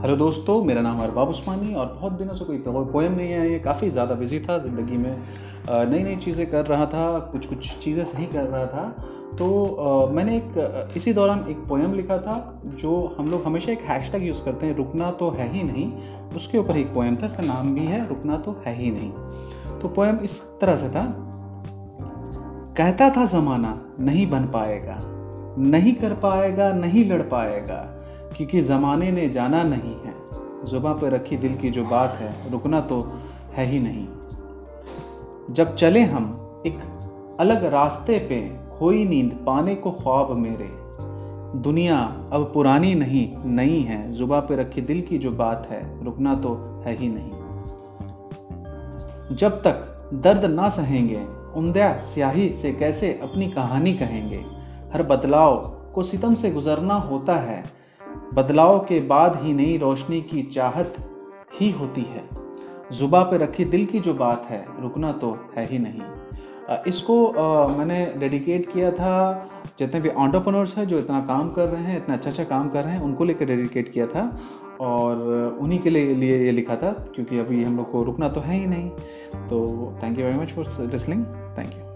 Hello दोस्तों, मेरा नाम है अरबाब उस्मानी और बहुत दिनों से कोई पोएम नहीं आई है। काफ़ी ज़्यादा बिजी था ज़िंदगी में, नई नई चीज़ें कर रहा था, कुछ चीज़ें सही कर रहा था। तो मैंने इसी दौरान एक पोएम लिखा था जो हम लोग हमेशा एक हैशटैग यूज़ करते हैं, रुकना तो है ही नहीं। उसके ऊपर एक पोएम था, इसका नाम भी है रुकना तो है ही नहीं। तो पोएम इस तरह से था। कहता था ज़माना नहीं बन पाएगा, नहीं कर पाएगा, नहीं लड़ पाएगा, क्योंकि ज़माने ने जाना नहीं है। ज़ुबां पे रखी दिल की जो बात है, रुकना तो है ही नहीं। जब चले हम एक अलग रास्ते पे, खोई नींद पाने को ख्वाब मेरे। दुनिया अब पुरानी नहीं नई है, ज़ुबां पे रखी दिल की जो बात है, रुकना तो है ही नहीं। जब तक दर्द ना सहेंगे, उम्दा स्याही से कैसे अपनी कहानी कहेंगे। हर बदलाव को सितम से गुजरना होता है, बदलाव के बाद ही नई रोशनी की चाहत ही होती है। जुबा पे रखी दिल की जो बात है, रुकना तो है ही नहीं। इसको मैंने डेडिकेट किया था जितने भी एंटरप्रेन्योर्स हैं जो इतना काम कर रहे हैं, इतना अच्छा काम कर रहे हैं, उनको लेकर डेडिकेट किया था और उन्हीं के लिए ये लिखा था, क्योंकि अभी हम लोग को रुकना तो है ही नहीं। तो thank you very much for listening. Thank you.